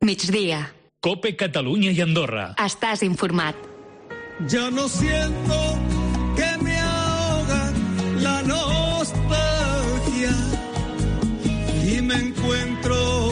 Migdia. COPE Catalunya i Andorra. Estàs informat. Ya no siento que me ahoga la nostalgia y me encuentro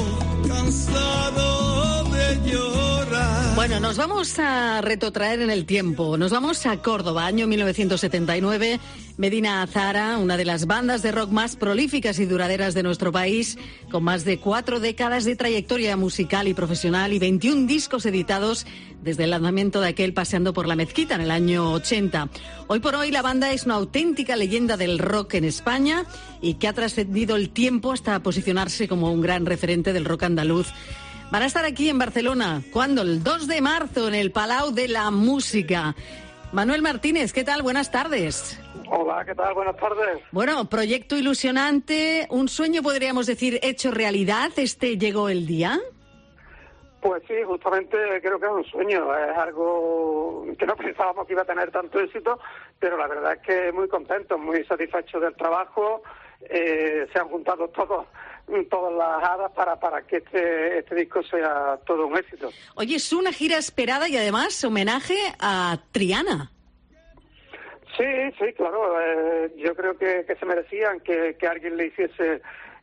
cansado de llorar. Bueno, nos vamos a retrotraer en el tiempo. Nos vamos a Córdoba, año 1979. Medina Zahara, una de las bandas de rock más prolíficas y duraderas de nuestro país, con más de 4 décadas de trayectoria musical y profesional y 21 discos editados desde el lanzamiento de aquel Paseando por la Mezquita en el año 80. Hoy por hoy la banda es una auténtica leyenda del rock en España y que ha trascendido el tiempo hasta posicionarse como un gran referente del rock andaluz. Van a estar aquí en Barcelona, ¿cuándo? El 2 de marzo en el Palau de la Música. Manuel Martínez, ¿qué tal? Buenas tardes. Hola, ¿qué tal? Buenas tardes. Bueno, proyecto ilusionante, un sueño, podríamos decir, hecho realidad. ¿Llegó el día? Pues sí, justamente creo que es un sueño. Es algo que no pensábamos que iba a tener tanto éxito, pero la verdad es que muy contentos, muy satisfechos del trabajo. Se han juntado todas las hadas para que este disco sea todo un éxito. Oye, es una gira esperada y además homenaje a Triana. Sí, claro. Yo creo que se merecían que alguien le hiciese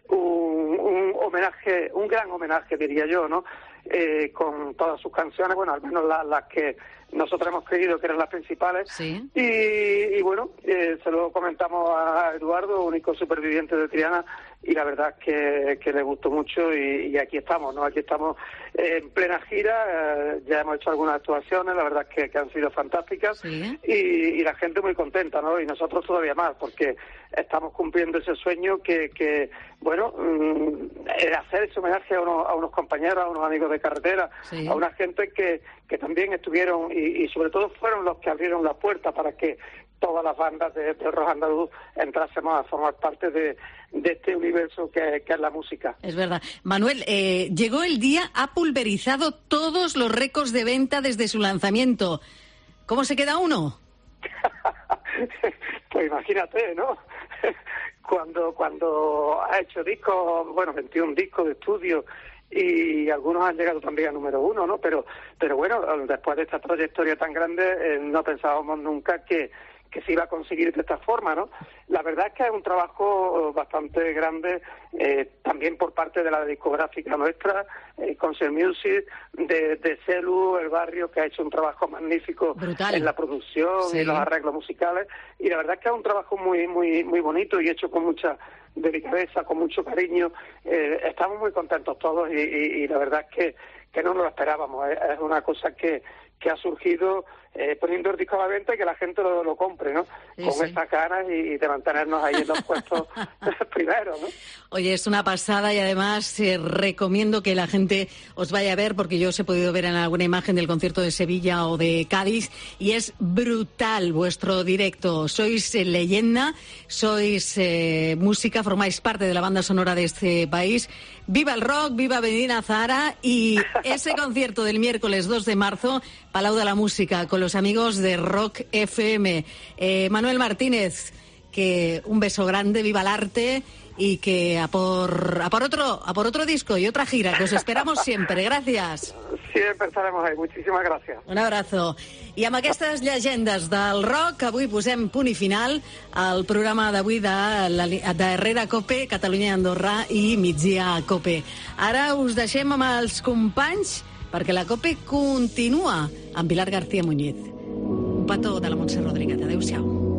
un homenaje, un gran homenaje, diría yo, ¿no? Con todas sus canciones, bueno, al menos las que nosotros hemos creído que eran las principales. Sí. Y bueno, se lo comentamos a Eduardo, único superviviente de Triana, y la verdad es que le gustó mucho y aquí estamos, ¿no? Aquí estamos en plena gira, ya hemos hecho algunas actuaciones, la verdad es que han sido fantásticas. Sí. Y la gente muy contenta, ¿no? Y nosotros todavía más, porque estamos cumpliendo ese sueño que bueno, hacer ese homenaje a unos compañeros, a unos amigos de carretera, sí, a una gente que también estuvieron y sobre todo fueron los que abrieron la puerta para que todas las bandas de rock andaluz entrásemos a formar parte de este universo que es la música. Es verdad. Manuel, llegó el día, ha pulverizado todos los récords de venta desde su lanzamiento. ¿Cómo se queda uno? Pues imagínate, ¿no? Cuando ha hecho discos, bueno, 21 discos de estudio, y algunos han llegado también a número 1, ¿no? Pero bueno, después de esta trayectoria tan grande, no pensábamos nunca que se iba a conseguir de esta forma, ¿no? La verdad es que es un trabajo bastante grande, también por parte de la discográfica nuestra, Concert Music, de Celu, El Barrio, que ha hecho un trabajo magnífico. Brutal. En la producción, sí, y los arreglos musicales, y la verdad es que es un trabajo muy bonito y hecho con mucha delicadeza, con mucho cariño. Estamos muy contentos todos y la verdad es que no nos lo esperábamos. Es una cosa que ha surgido poniendo el disco a la venta y que la gente lo compre, ¿no? Sí, con sí, estas ganas y de mantenernos ahí en los puestos primero, ¿no? Oye, es una pasada y además recomiendo que la gente os vaya a ver, porque yo os he podido ver en alguna imagen del concierto de Sevilla o de Cádiz y es brutal vuestro directo. Sois leyenda, sois música, formáis parte de la banda sonora de este país. ¡Viva el rock! ¡Viva Medina Zahara! Y ese concierto del miércoles 2 de marzo, Palau de la Música, con los amigos de Rock FM. Manuel Martínez, que un beso grande, viva el arte y que a por otro disco y otra gira, que os esperamos siempre. Gracias. Siempre estaremos ahí. Muchísimas gracias. Un abrazo. I amb aquestes llegendes del rock, avui posem punt i final al programa d'avui de Herrera Cope, Catalunya i Andorra i Migdia Cope. Ara us deixem amb els companys perquè la Cope continua amb Pilar García Muñiz. Un petó de la Montse Rodríguez. Adéu-siau.